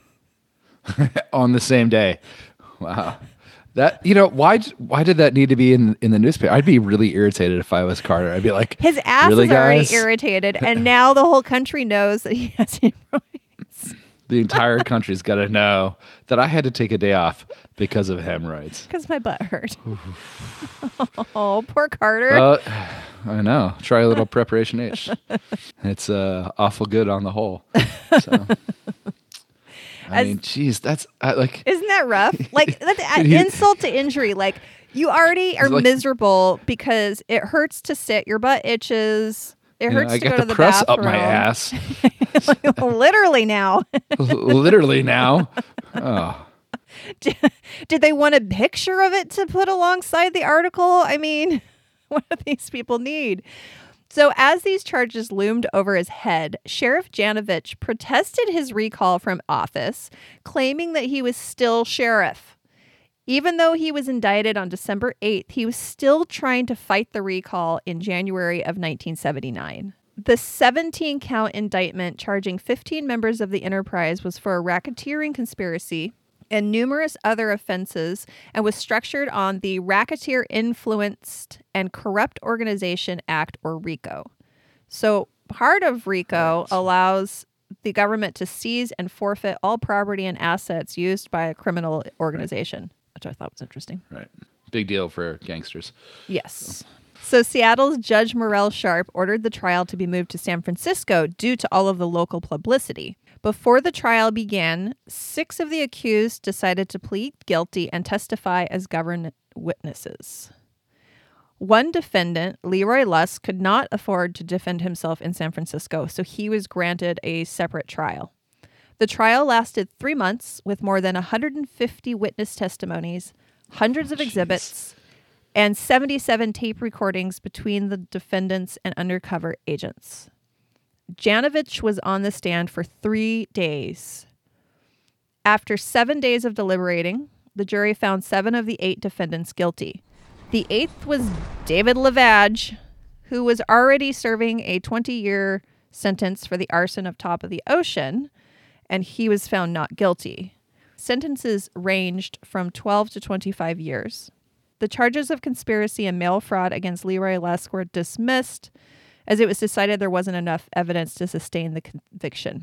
On the same day. Wow. That you know why? Why did that need to be in in the newspaper? I'd be really irritated if I was Carter. I'd be like, His ass really, is already guys? irritated, and now the whole country knows that he has hemorrhoids. The entire country's got to know that I had to take a day off because of hemorrhoids. Because my butt hurt. Oh, poor Carter. Well, I know. Try a little preparation H. It's uh, awful good on the whole. So, I As- mean, geez, that's I, like Isn't that rough? Like, that's an He- insult to injury. Like, You already are like- miserable because it hurts to sit. Your butt itches. It You know, hurts I to got go the to the press bathroom. up my ass. Literally now. Literally now. Oh. Did they want a picture of it to put alongside the article? I mean, what do these people need? So as these charges loomed over his head, Sheriff Janovich protested his recall from office, claiming that he was still sheriff. Even though he was indicted on December eighth, he was still trying to fight the recall in January of nineteen seventy-nine. The seventeen count indictment charging fifteen members of the enterprise was for a racketeering conspiracy and numerous other offenses, and was structured on the Racketeer Influenced and Corrupt Organization Act, or RICO. So part of RICO allows the government to seize and forfeit all property and assets used by a criminal organization, right. Which I thought was interesting. Right. Big deal for gangsters. Yes. So Seattle's Judge Morrell Sharp ordered the trial to be moved to San Francisco due to all of the local publicity. Before the trial began, six of the accused decided to plead guilty and testify as government witnesses. One defendant, Leroy Lusk, could not afford to defend himself in San Francisco, so he was granted a separate trial. The trial lasted three months with more than one hundred fifty witness testimonies, hundreds of exhibits, and seventy-seven tape recordings between the defendants and undercover agents. Janovich was on the stand for three days. After seven days of deliberating, the jury found seven of the eight defendants guilty. The eighth was David Lavage, who was already serving a twenty-year sentence for the arson of Top of the Ocean, and he was found not guilty. Sentences ranged from twelve to twenty-five years. The charges of conspiracy and mail fraud against Leroy Lusk were dismissed, as it was decided there wasn't enough evidence to sustain the conviction.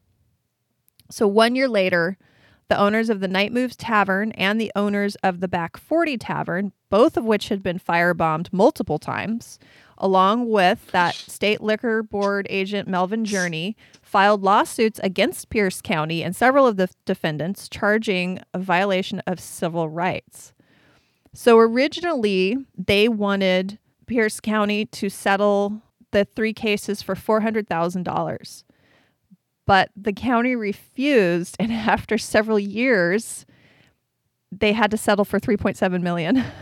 So one year later, the owners of the Night Moves Tavern and the owners of the Back forty Tavern, both of which had been firebombed multiple times, along with that state liquor board agent Melvin Journey, filed lawsuits against Pierce County and several of the defendants, charging a violation of civil rights. So originally, they wanted Pierce County to settle the three cases for four hundred thousand dollars. But the county refused, and after several years, they had to settle for three point seven million dollars.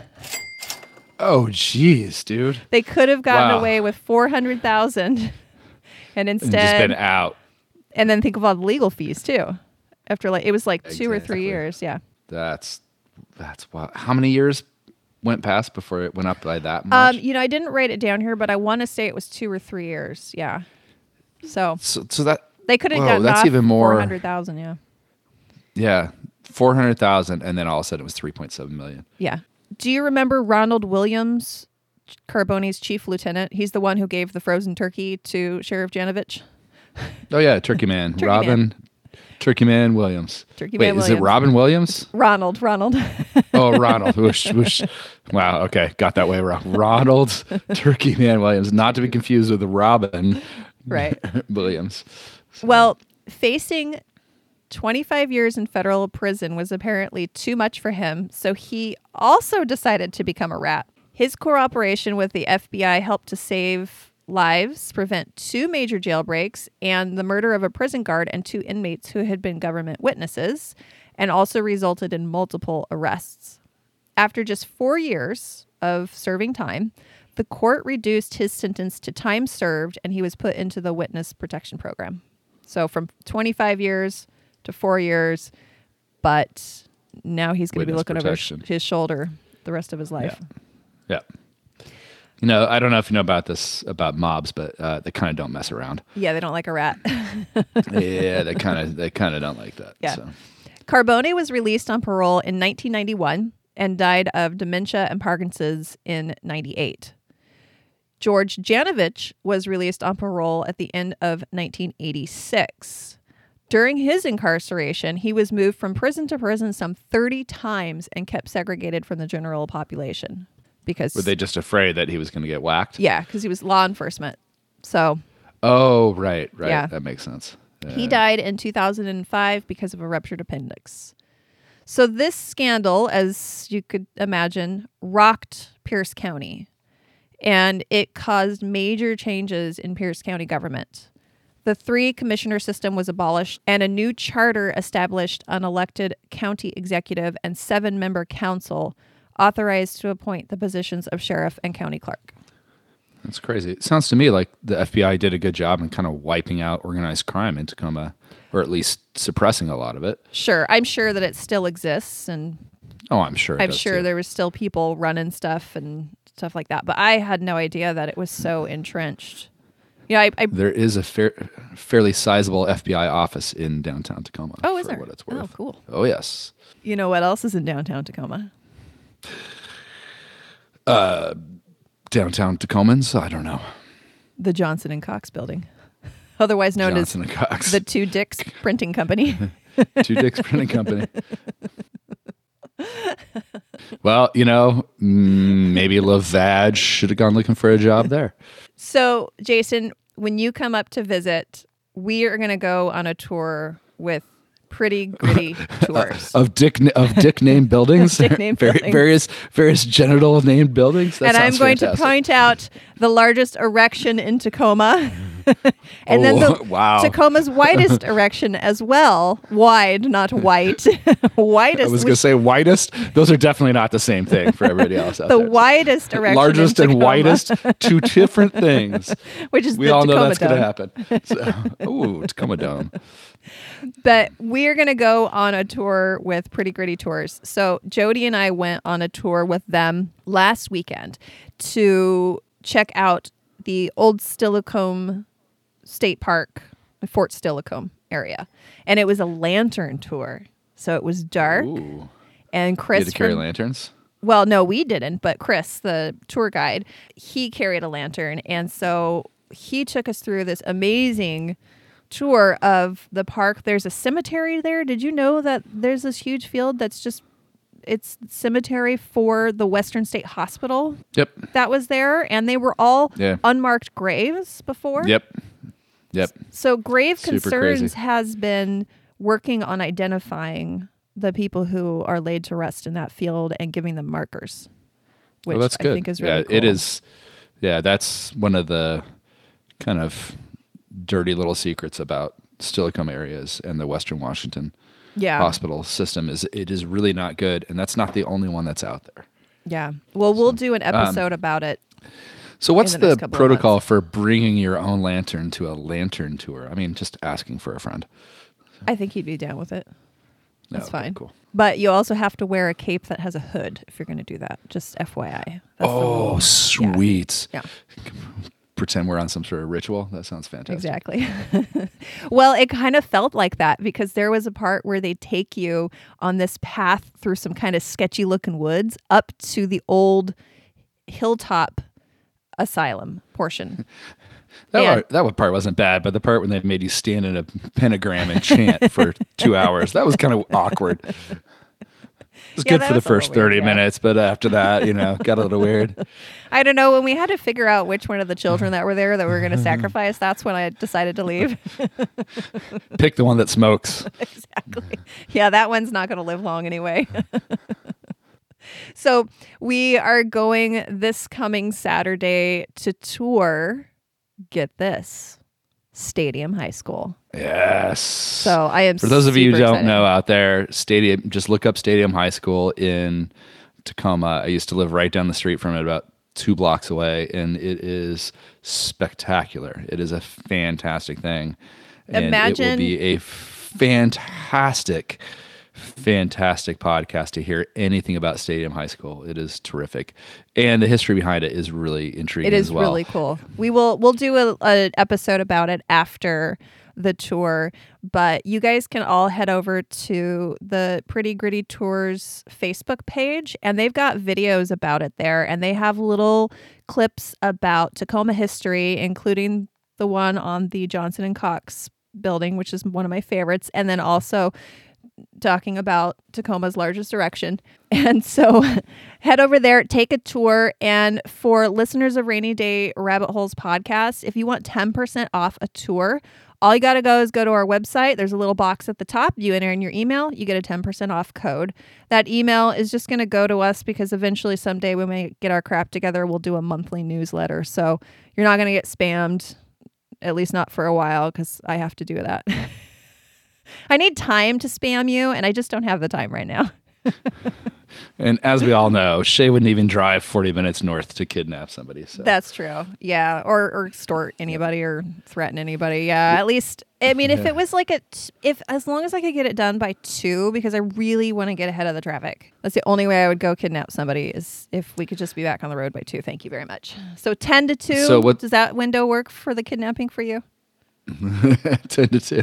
Oh, jeez, dude. They could have gotten Wow. away with four hundred thousand dollars, and And instead, just been out. and then think of all the legal fees too. After like it was like two or Exactly. three years, yeah. That's that's wild. How many years went past before it went up by that Um, much? you know, I didn't write it down here, but I want to say it was two or three years. Yeah. So so, so that they could have whoa, gotten that's off even more. four hundred thousand. Yeah. Yeah, four hundred thousand, and then all of a sudden it was three point seven million. Yeah. Do you remember Ronald Williams, Carbone's chief lieutenant? He's the one who gave the frozen turkey to Sheriff Janovich. Oh yeah, Turkey Man, Turkey Robin, Turkey Man Williams. Turkey Wait, Man is it Williams. Robin Williams? Ronald, Ronald. Oh, Ronald. Whoosh, whoosh. Wow. Okay, got that way wrong. Ronald Turkey Man Williams, not to be confused with Robin Right. Williams. Well, facing twenty-five years in federal prison was apparently too much for him, so he also decided to become a rat. His cooperation with the F B I helped to save lives, prevent two major jailbreaks, and the murder of a prison guard and two inmates who had been government witnesses, and also resulted in multiple arrests. After just four years of serving time, the court reduced his sentence to time served, and he was put into the witness protection program. So from twenty-five years to four years, but now he's going to be Witness looking protection. over sh- his shoulder the rest of his life. Yeah. You know, I don't know if you know about this about mobs, but uh, they kind of don't mess around. Yeah, they don't like a rat. Yeah, they kind of they kind of don't like that. Yeah. So. Carbone was released on parole in nineteen ninety-one and died of dementia and Parkinson's in ninety-eight. George Janovich was released on parole at the end of nineteen eighty-six. During his incarceration, he was moved from prison to prison some thirty times and kept segregated from the general population. Because Were they just afraid that he was going to get whacked? Yeah, because he was law enforcement. So Oh, right, right. Yeah. That makes sense. he Yeah. died in two thousand five because of a ruptured appendix. So this scandal, as you could imagine, rocked Pierce County, and it caused major changes in Pierce County government. The three commissioner system was abolished, and a new charter established an elected county executive and seven-member council authorized to appoint the positions of sheriff and county clerk. That's crazy. It sounds to me like the F B I did a good job in kind of wiping out organized crime in Tacoma, or at least suppressing a lot of it. Sure. I'm sure that it still exists, and Oh, I'm sure. It I'm does sure too. there was still people running stuff and stuff like that. But I had no idea that it was so entrenched. Yeah, I, I There is a fair, fairly sizable F B I office in downtown Tacoma. Oh, is for there? What it's worth. Oh, cool. Oh, yes. You know what else is in downtown Tacoma? Downtown Tacomans? I don't know. The Johnson and Cox building, otherwise known Johnson and Cox. as the Two Dicks Printing Company. Two Dicks Printing Company. Well, you know, mm, maybe Lavage should have gone looking for a job there. So, Jason, when you come up to visit, we are going to go on a tour with Pretty Gritty Tours. Of dick of dick named buildings, Dick named Vari- buildings. various various genital named buildings. That And I'm sounds going fantastic. to point out the largest erection in Tacoma. And then Oh, the wow. Tacoma's widest erection as well. Wide, not white. Widest. I was which- going to say whitest. Those are definitely not the same thing for everybody else out the there. widest erection Largest in and Tacoma, whitest, two different things. which is We the all know Tacoma that's going to Dome. happen. So, ooh, Tacoma Dome. But we're going to go on a tour with Pretty Gritty Tours. So Jody and I went on a tour with them last weekend to check out the Old Steilacoom State Park, Fort Steilacoom area. And it was a lantern tour. So it was dark. Ooh. And You Chris had to carry from- lanterns? Well, no, we didn't, but Chris, the tour guide, he carried a lantern. And so he took us through this amazing tour of the park. There's a cemetery there. Did you know that there's this huge field that's just, it's cemetery for the Western State Hospital Yep. that was there? And they were all Yeah. unmarked graves before. Yep. Yep. So Grave Super Concerns crazy. has been working on identifying the people who are laid to rest in that field and giving them markers, which Well, that's good. I think is really yeah, cool. it is. Yeah, that's one of the kind of dirty little secrets about Steilacoom areas and the Western Washington Yeah. hospital system is it is really not good, and that's not the only one that's out there. Yeah. Well, we'll do an um, episode about it. So what's the the, next couple of protocol for bringing your own lantern to a lantern tour? I mean, just asking for a friend. I think he'd be down with it. That's Okay, fine. Cool. But you also have to wear a cape that has a hood if you're going to do that. Just F Y I. That's the Oh, rule. sweet. Yeah. Pretend we're on some sort of ritual. That sounds fantastic. Exactly. Well, it kind of felt like that because there was a part where they take you on this path through some kind of sketchy looking woods up to the old hilltop asylum portion. That, And- part, that one part wasn't bad, but the part when they made you stand in a pentagram and chant for two hours, that was kind of awkward. It was Yeah, good that for the was a little first thirty weird, yeah. minutes, but after that, you know, got a little weird. I don't know. When we had to figure out which one of the children that were there that we were going to sacrifice, that's when I decided to leave. Pick the one that smokes. Exactly. Yeah, that one's not going to live long anyway. So we are going this coming Saturday to tour, get this, Stadium High School. Yes. So I am For those of you who super don't excited. know out there, Stadium, just look up Stadium High School in Tacoma. I used to live right down the street from it, about two blocks away, and it is spectacular. It is a fantastic thing. And it will Imagine- be a fantastic, fantastic podcast to hear anything about Stadium High School. It is terrific. And the history behind it is really intriguing It is as well. really cool. We will we'll do a, a episode about it after the tour, but you guys can all head over to the Pretty Gritty Tours Facebook page, and they've got videos about it there, and they have little clips about Tacoma history, including the one on the Johnson and Cox building, which is one of my favorites, and then also talking about Tacoma's largest erection. And so head over there, take a tour. And for listeners of Rainy Day Rabbit Holes podcast, if you want ten percent off a tour, all you got to go is go to our website. There's a little box at the top. You enter in your email, you get a ten percent off code. That email is just going to go to us because eventually someday when we get our crap together, we'll do a monthly newsletter. So you're not going to get spammed, at least not for a while, because I have to do that. I need time to spam you, and I just don't have the time right now. And as we all know, Shay wouldn't even drive forty minutes north to kidnap somebody. So. That's true. Yeah. Or or extort anybody or threaten anybody. Yeah. At least, I mean, if Yeah. it was like a, t- if as long as I could get it done by two, because I really want to get ahead of the traffic. That's the only way I would go kidnap somebody is if we could just be back on the road by two. Thank you very much. So ten to two. So what- does that window work for the kidnapping for you? ten to two.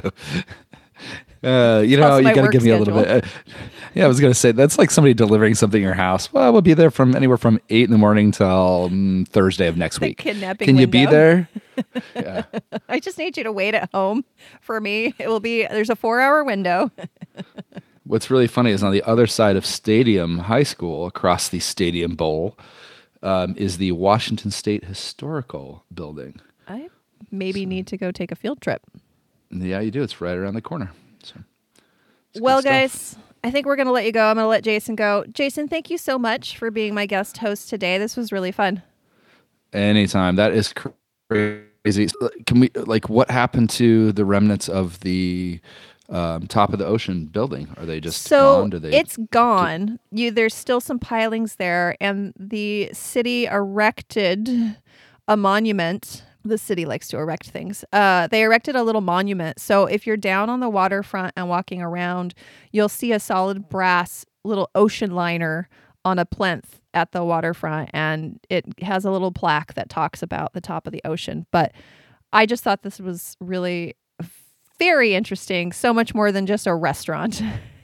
Uh, you know, Plus you my got to work give me a little bit. Uh, yeah, I was going to say that's like somebody delivering something in your house. Well, we'll be there from anywhere from eight in the morning till um, Thursday of next The week. kidnapping Can you be window. there? Yeah. I just need you to wait at home for me. It will be, there's a four hour window. What's really funny is on the other side of Stadium High School, across the Stadium Bowl, um, is the Washington State Historical Building. I maybe need to go take a field trip. Yeah, you do. It's right around the corner. So, it's Well, good stuff. guys, I think we're going to let you go. I'm going to let Jason go. Jason, thank you so much for being my guest host today. This was really fun. Anytime. That is crazy. Can we, like, what happened to the remnants of the um, top of the ocean building? Are they just So gone? Do they, it's gone. You there's still some pilings there, and the city erected a monument. The city likes to erect things. Uh, they erected a little monument. So if you're down on the waterfront and walking around, you'll see a solid brass little ocean liner on a plinth at the waterfront, and it has a little plaque that talks about the top of the ocean. But I just thought this was really very interesting, so much more than just a restaurant.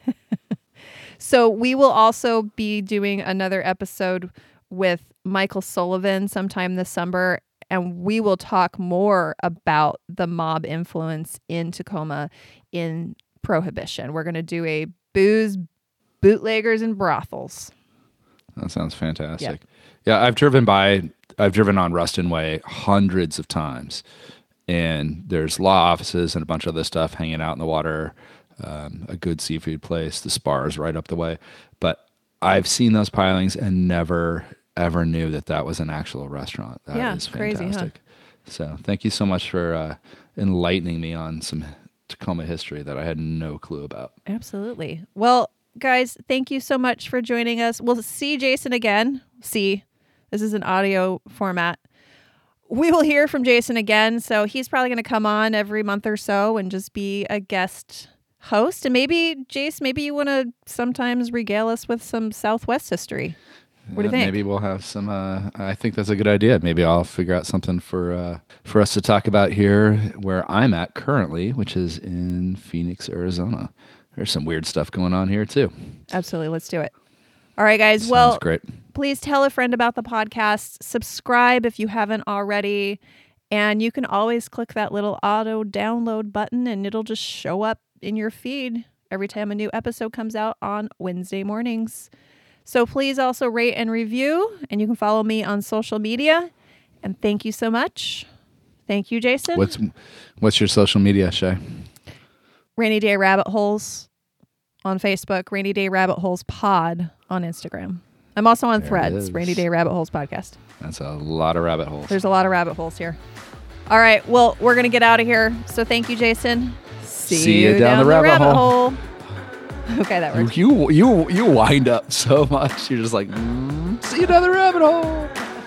So we will also be doing another episode with Michael Sullivan sometime this summer, and we will talk more about the mob influence in Tacoma in Prohibition. We're going to do a booze, bootleggers, and brothels. That sounds fantastic. Yeah, I've driven by, I've driven on Ruston Way hundreds of times, and there's law offices and a bunch of other stuff hanging out in the water, um, a good seafood place, the Spars right up the way. But I've seen those pilings and never, ever knew that that was an actual restaurant. That Yeah, is crazy, huh? fantastic. So thank you so much for uh, enlightening me on some Tacoma history that I had no clue about. Absolutely. Well, guys, thank you so much for joining us. We'll see Jason again. See, this is an audio format. We will hear from Jason again. So he's probably going to come on every month or so and just be a guest host. And maybe, Jace, maybe you want to sometimes regale us with some Southwest history. What do you Uh, think? Maybe we'll have some. Uh, I think that's a good idea. Maybe I'll figure out something for uh, for us to talk about here, where I'm at currently, which is in Phoenix, Arizona. There's some weird stuff going on here too. Absolutely. Let's do it. All right, guys. Sounds well, great. please tell a friend about the podcast. Subscribe if you haven't already. And you can always click that little auto download button, and it'll just show up in your feed every time a new episode comes out on Wednesday mornings. So please also rate and review, and you can follow me on social media. And thank you so much. Thank you, Jason. What's what's your social media, Shay? Rainy Day Rabbit Holes on Facebook, Rainy Day Rabbit Holes Pod on Instagram. I'm also on There it Threads, is. Rainy Day Rabbit Holes Podcast. That's a lot of rabbit holes. There's a lot of rabbit holes here. All right, well, we're going to get out of here. So thank you, Jason. See, See you down the rabbit hole. Okay, that works. You you you wind up so much. You're just like, mm, see you down the rabbit hole.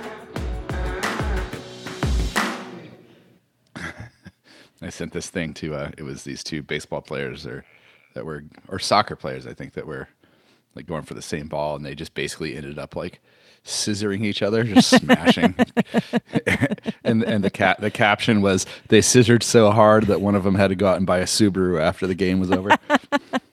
I sent this thing to. Uh, it was these two baseball players, or that were, or soccer players, I think, that were like going for the same ball, and they just basically ended up like scissoring each other, just smashing. and and the cat the caption was, they scissored so hard that one of them had to go out and buy a Subaru after the game was over.